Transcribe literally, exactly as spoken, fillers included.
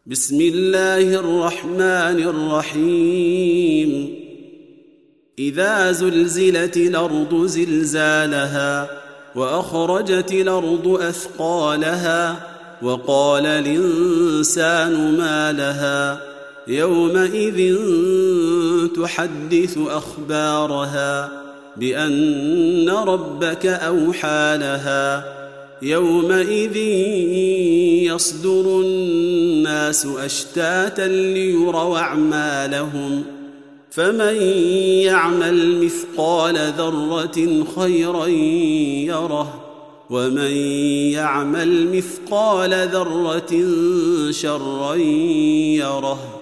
بسم الله الرحمن الرحيم إذا زلزلت الأرض زلزالها وأخرجت الأرض أثقالها وقال الإنسان ما لها يومئذ تحدث أخبارها بأن ربك أوحى لها يومئذ يصدر الناس أشتاتا ليروا أعمالهم فمن يعمل مثقال ذرة خيرا يره ومن يعمل مثقال ذرة شرا يره.